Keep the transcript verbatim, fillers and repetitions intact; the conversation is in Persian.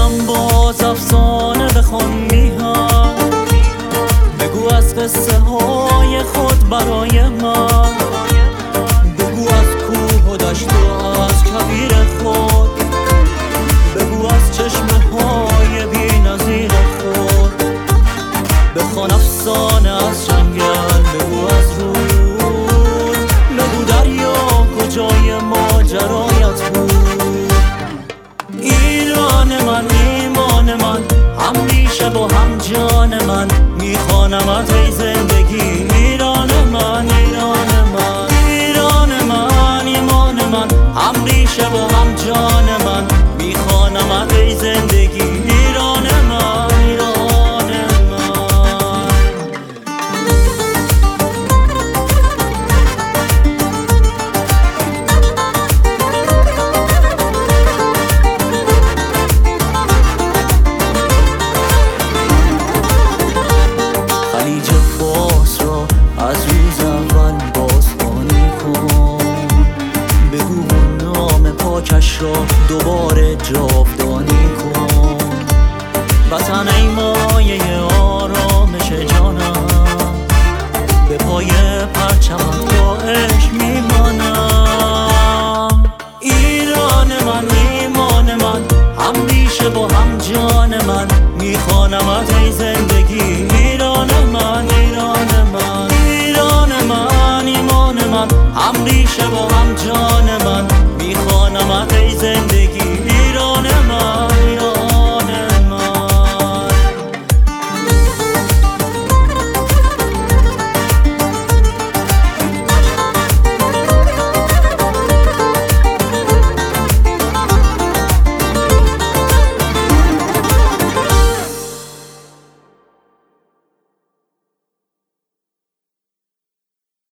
دلم باز افسانه بخوان میهن، بگو از قصه های خود برای من، بگو از کوه و دشت و از کویر خود، بگو از چشمه های بی نظیر خود، بخوان افسانه از جنگل، بگو از رود، بگو دریا کجای ماجرایت بود. ایران من، ایمان من، هم ریشه و هم جان من، میخوانمت ای زندگی. ایران من، ایران من، ایران من، ایمان من، هم ریشه و هم جان من، میخوانمت ای زندگی. ایران من، ایران من. خلیج فارس را از روز اول بازخوانی کن، بگو نام پاکش را دوباره جاودانی کن. وطن ای مایه آرامش جانم، به پای پرچمم با عشق میمانم. ایران من، ایمان من، هم ریشه و هم جان